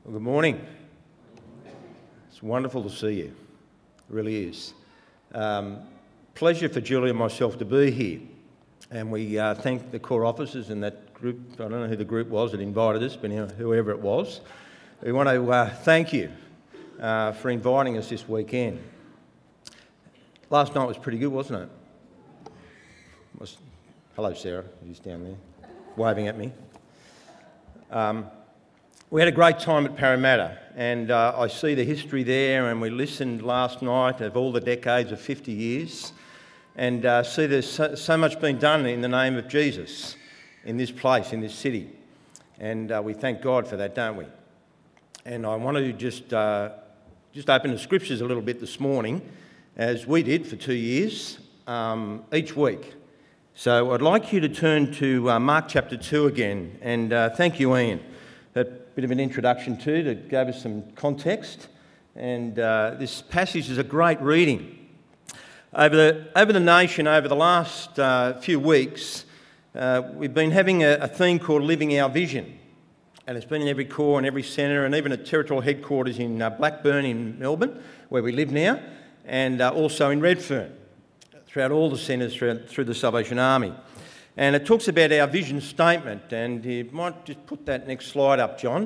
Well, good morning. It's wonderful to see you. It really is. Pleasure for Julie and myself to be here. And we thank the core officers and that group. I don't know who the group was that invited us, but whoever it was. We want to thank you for inviting us this weekend. Last night was pretty good, wasn't it? Hello, Sarah, who's down there, waving at me. We had a great time at Parramatta, and I see the history there, and we listened last night of all the decades of 50 years, and see there's so much being done in the name of Jesus in this place, in this city, and we thank God for that, don't we? And I want to just open the scriptures a little bit this morning, as we did for 2 years, each week. So I'd like you to turn to Mark chapter 2 again, and thank you, Ian. That bit of an introduction that gave us some context, and this passage is a great reading. Over the nation, over the last few weeks, we've been having a theme called Living Our Vision, and it's been in every corps and every centre, and even at territorial headquarters in Blackburn in Melbourne, where we live now, and also in Redfern, throughout all the centres through the Salvation Army. And it talks about our vision statement, and you might just put that next slide up, John.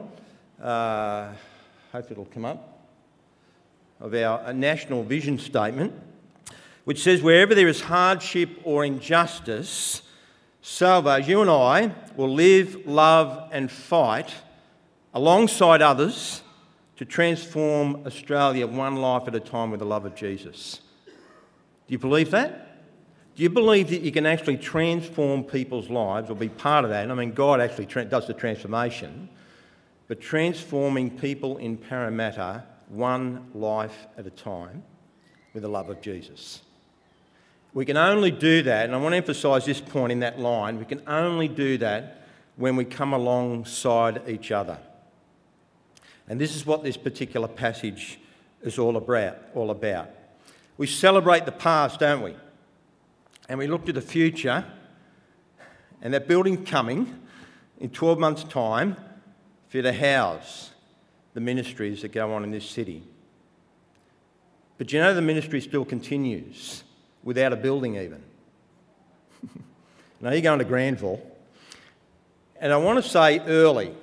Hope it'll come up. Of our national vision statement, which says, wherever there is hardship or injustice, Salvos, you and I, will live, love and fight alongside others to transform Australia one life at a time with the love of Jesus. Do you believe that? Do you believe that you can actually transform people's lives or be part of that? I mean, God actually does the transformation, but transforming people in Parramatta one life at a time with the love of Jesus. We can only do that, and I want to emphasise this point in that line, we can only do that when we come alongside each other. And this is what this particular passage is all about. We celebrate the past, don't we? And we look to the future, and that building coming in 12 months' time for to house the ministries that go on in this city. But you know the ministry still continues without a building even. Now you're going to Granville, and I want to say early,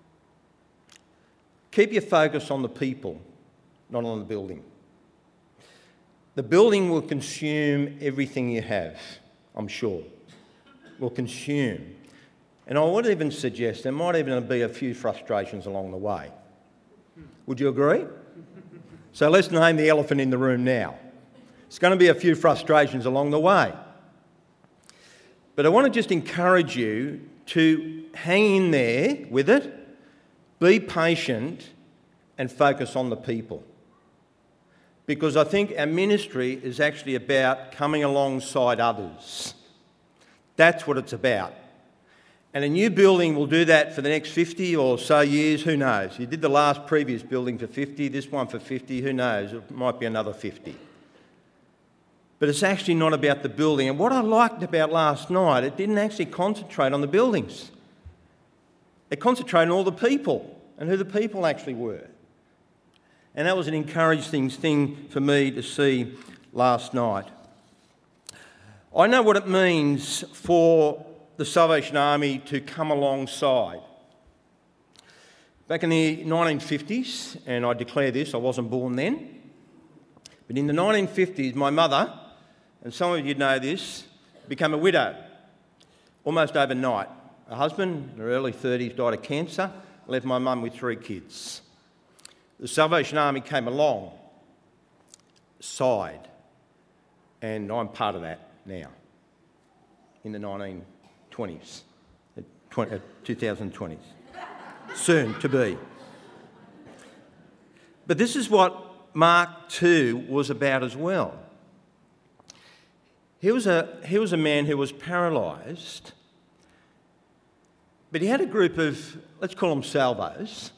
keep your focus on the people, not on the building. The building will consume everything you have, I'm sure. Will consume. And I would even suggest there might even be a few frustrations along the way. Would you agree? So let's name the elephant in the room now. It's going to be a few frustrations along the way. But I want to just encourage you to hang in there with it, be patient, and focus on the people. Because I think our ministry is actually about coming alongside others. That's what it's about. And a new building will do that for the next 50 or so years, who knows? You did the previous building for 50, this one for 50, who knows? It might be another 50. But it's actually not about the building. And what I liked about last night, it didn't actually concentrate on the buildings. It concentrated on all the people and who the people actually were. And that was an encouraging thing for me to see last night. I know what it means for the Salvation Army to come alongside. Back in the 1950s, and I declare this, I wasn't born then, but in the 1950s, my mother, and some of you know this, became a widow almost overnight. Her husband, in her early 30s, died of cancer, left my mum with 3 kids. The Salvation Army came along, side, and I'm part of that now, in the 1920s, 2020s, soon to be. But this is what Mark 2 was about as well. He was a man who was paralysed, but he had a group of, let's call them salvos,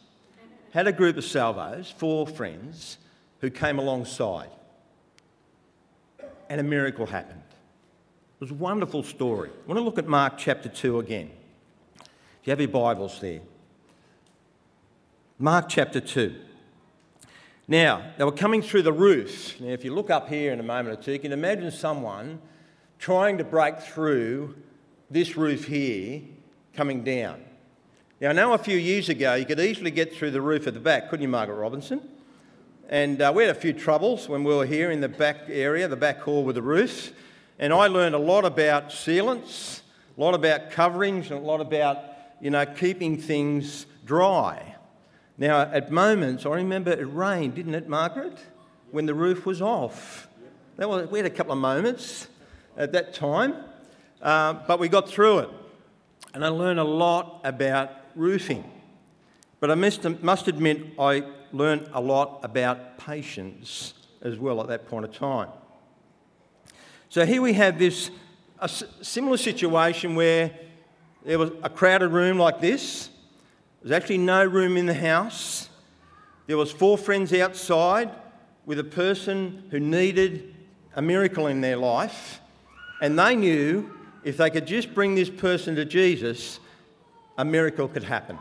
4 friends, who came alongside. And a miracle happened. It was a wonderful story. I want to look at Mark chapter 2 again. If you have your Bibles there. Mark chapter 2. Now, they were coming through the roof. Now, if you look up here in a moment or two, you can imagine someone trying to break through this roof here, coming down. Now, I know a few years ago you could easily get through the roof at the back, couldn't you, Margaret Robinson? And we had a few troubles when we were here in the back area, the back hall with the roof. And I learned a lot about sealants, a lot about coverings, and a lot about, keeping things dry. Now, at moments, I remember it rained, didn't it, Margaret, when the roof was off? We had a couple of moments at that time, but we got through it. And I learned a lot about roofing. But I must admit, I learned a lot about patience as well at that point of time. So here we have a similar situation where there was a crowded room like this. There's actually no room in the house. There was 4 friends outside with a person who needed a miracle in their life, and they knew if they could just bring this person to Jesus, a miracle could happen.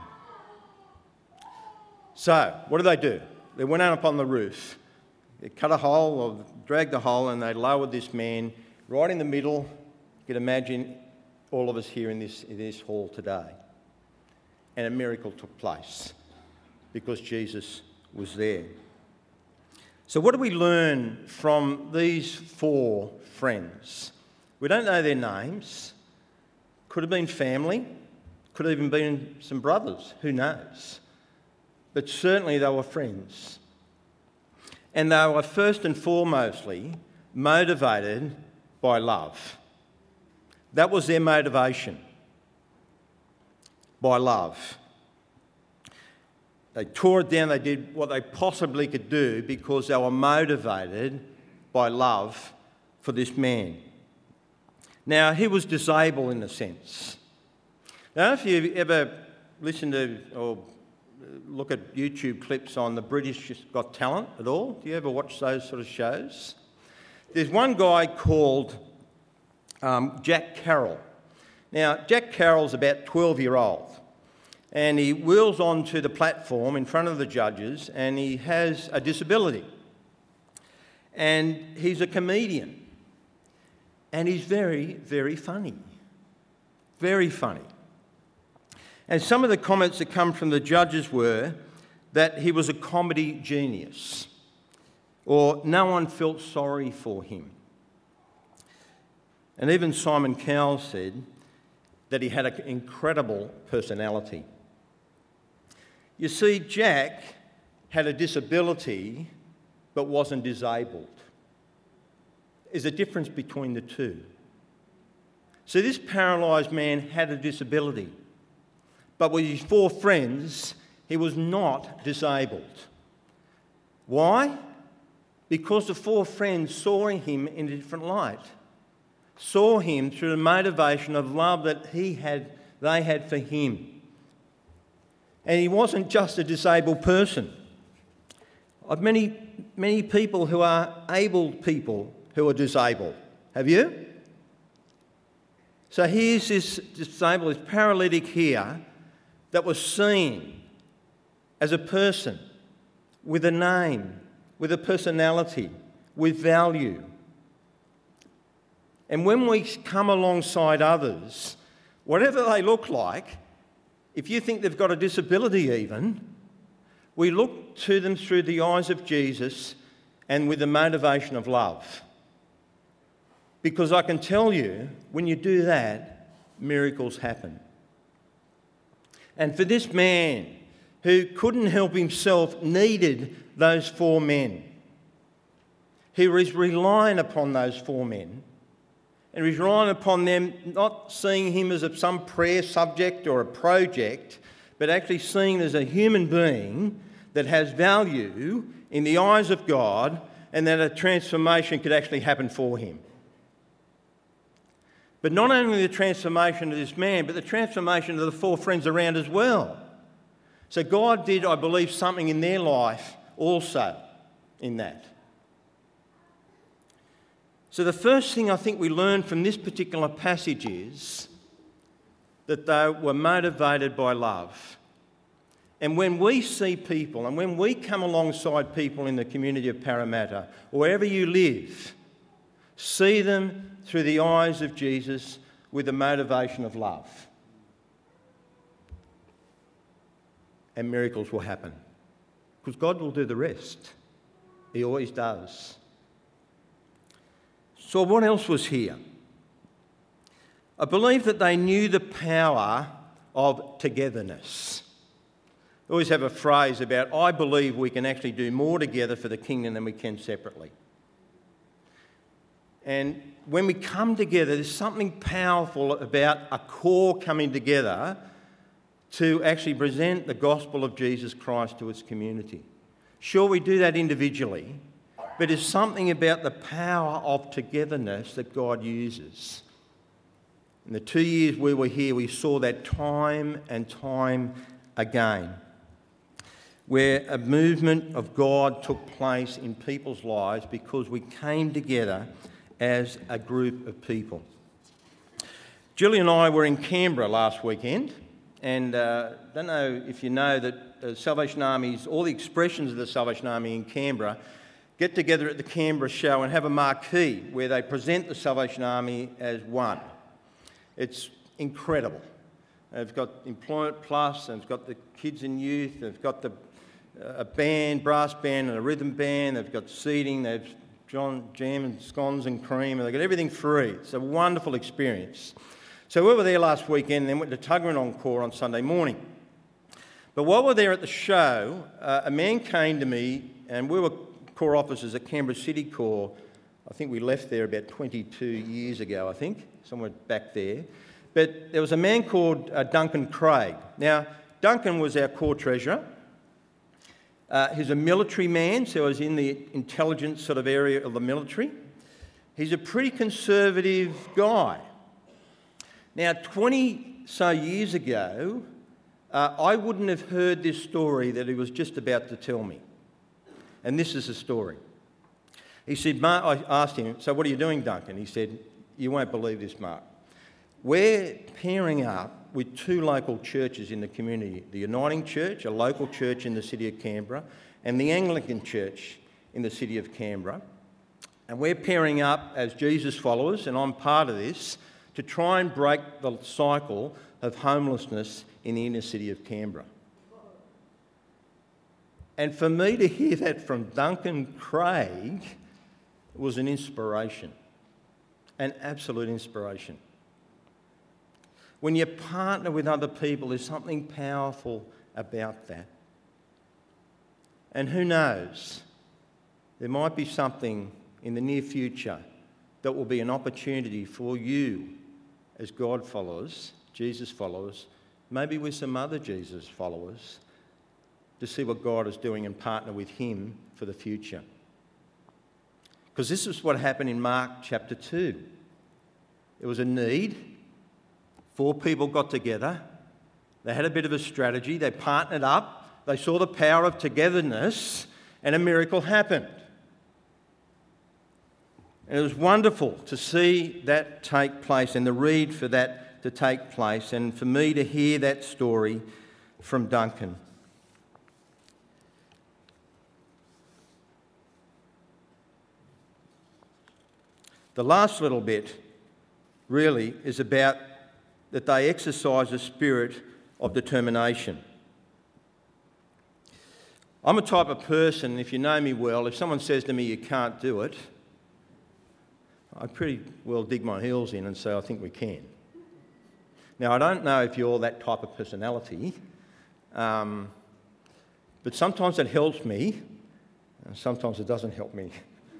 So, what do? They went out up on the roof. They cut a hole or dragged the hole, and they lowered this man right in the middle. You can imagine all of us here in this hall today. And a miracle took place because Jesus was there. So what do we learn from these 4 friends? We don't know their names. Could have been family. Could have even been some brothers. Who knows? But certainly they were friends. And they were first and foremostly motivated by love. That was their motivation. By love. They tore it down, they did what they possibly could do because they were motivated by love for this man. Now, he was disabled in a sense. Now, if you've ever listened to or look at YouTube clips on the British Got Talent at all, do you ever watch those sort of shows? There's one guy called Jack Carroll. Now, Jack Carroll's about 12-year-old, and he wheels onto the platform in front of the judges, and he has a disability. And he's a comedian. And he's very, very funny. Very funny. And some of the comments that come from the judges were that he was a comedy genius, or no one felt sorry for him. And even Simon Cowell said that he had an incredible personality. You see, Jack had a disability but wasn't disabled. There's a difference between the two. So this paralysed man had a disability, but with his 4 friends, he was not disabled. Why? Because the 4 friends saw him in a different light. Saw him through the motivation of love that they had for him. And he wasn't just a disabled person. I've many people who are able people who are disabled. Have you? So here's this disabled, this paralytic here that was seen as a person with a name, with a personality, with value. And when we come alongside others, whatever they look like, if you think they've got a disability even, we look to them through the eyes of Jesus and with the motivation of love. Because I can tell you, when you do that, miracles happen. And for this man who couldn't help himself, needed those 4 men. He was relying upon those 4 men. And he was relying upon them, not seeing him as some prayer subject or a project, but actually seeing him as a human being that has value in the eyes of God, and that a transformation could actually happen for him. But not only the transformation of this man, but the transformation of the 4 friends around as well. So God did, I believe, something in their life also in that. So the first thing I think we learn from this particular passage is that they were motivated by love. And when we see people and when we come alongside people in the community of Parramatta, wherever you live, see them through the eyes of Jesus with the motivation of love. And miracles will happen. Because God will do the rest. He always does. So what else was here? I believe that they knew the power of togetherness. I always have a phrase about, I believe we can actually do more together for the kingdom than we can separately. And when we come together, there's something powerful about a core coming together to actually present the gospel of Jesus Christ to its community. Sure, we do that individually, but there's something about the power of togetherness that God uses. In the 2 years we were here, we saw that time and time again, where a movement of God took place in people's lives because we came together as a group of people. Julie and I were in Canberra last weekend, and I don't know if you know that the Salvation Army's, all the expressions of the Salvation Army in Canberra get together at the Canberra show and have a marquee where they present the Salvation Army as one. It's incredible. They've got Employment Plus, and they've got the kids and youth, they've got a band, brass band and a rhythm band, they've got seating, they've jam and scones and cream, and they've got everything free. It's a wonderful experience. So we were there last weekend and then went to Tuggeran Encore on Sunday morning. But while we were there at the show, a man came to me, and we were Corps officers at Canberra City Corps. I think we left there about 22 years ago, I think, somewhere back there. But there was a man called Duncan Craig. Now, Duncan was our Corps treasurer. He's a military man, so he's in the intelligence sort of area of the military. He's a pretty conservative guy. Now, 20 so years ago, I wouldn't have heard this story that he was just about to tell me. And this is the story. He said, Mark, I asked him, so what are you doing, Duncan? He said, you won't believe this, Mark. We're pairing up with two local churches in the community, the Uniting Church, a local church in the city of Canberra, and the Anglican Church in the city of Canberra. And we're pairing up as Jesus followers, and I'm part of this, to try and break the cycle of homelessness in the inner city of Canberra. And for me to hear that from Duncan Craig was an inspiration, an absolute inspiration. When you partner with other people, there's something powerful about that. And who knows, there might be something in the near future that will be an opportunity for you as God followers, Jesus followers, maybe with some other Jesus followers, to see what God is doing and partner with him for the future. Because this is what happened in Mark chapter 2. There was a need. 4 people got together. They had a bit of a strategy. They partnered up. They saw the power of togetherness, and a miracle happened. And it was wonderful to see that take place and the read for that to take place, and for me to hear that story from Duncan. The last little bit really is about that they exercise a spirit of determination. I'm a type of person, if you know me well, if someone says to me you can't do it, I pretty well dig my heels in and say I think we can. Now, I don't know if you're that type of personality, but sometimes it helps me and sometimes it doesn't help me.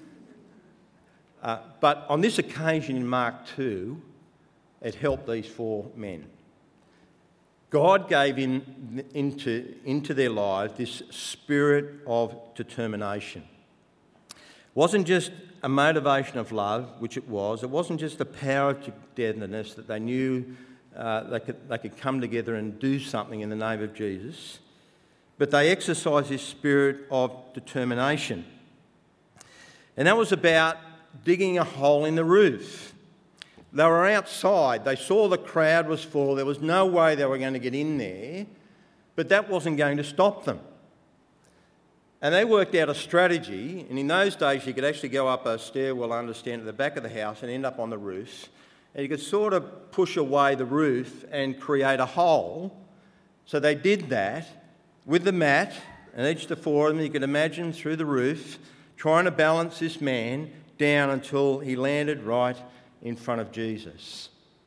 But on this occasion in Mark 2, it helped these 4 men. God gave into their lives this spirit of determination. It wasn't just a motivation of love, which it was. It wasn't just the power of togetherness that they knew they could come together and do something in the name of Jesus, but they exercised this spirit of determination. And that was about digging a hole in the roof. They were outside. They saw the crowd was full. There was no way they were going to get in there. But that wasn't going to stop them. And they worked out a strategy, and in those days you could actually go up a stairwell, understand, at the back of the house and end up on the roof. And you could sort of push away the roof and create a hole. So they did that with the mat, and each the four of them, you could imagine, through the roof, trying to balance this man down until he landed right in front of Jesus.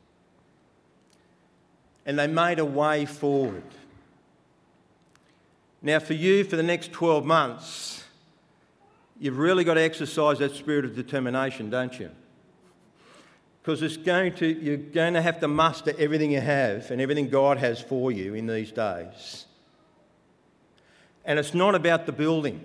And they made a way forward. Now for you, for the next 12 months, you've really got to exercise that spirit of determination, don't you? Because you're going to have to muster everything you have and everything God has for you in these days. And it's not about the building.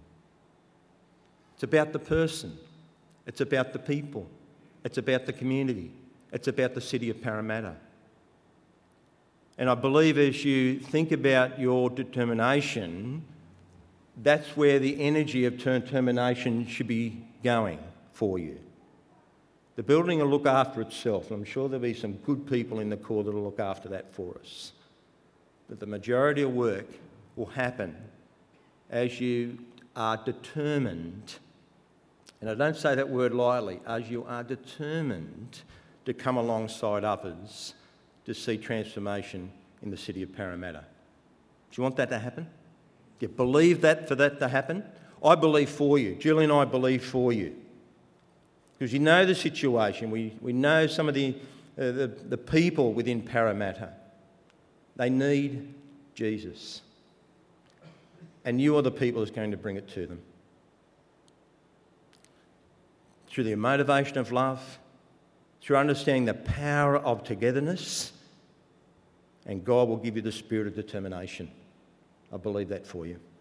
It's about the person. It's about the people. It's about the community. It's about the city of Parramatta. And I believe as you think about your determination, that's where the energy of determination should be going for you. The building will look after itself, and I'm sure there'll be some good people in the core that will look after that for us. But the majority of work will happen as you are determined, and I don't say that word lightly, as you are determined to come alongside others to see transformation in the city of Parramatta. Do you want that to happen? Do you believe that for that to happen? I believe for you. Julie and I believe for you. Because you know the situation. We know some of the people within Parramatta. They need Jesus. And you are the people that's going to bring it to them. Through the motivation of love, through understanding the power of togetherness, and God will give you the spirit of determination. I believe that for you.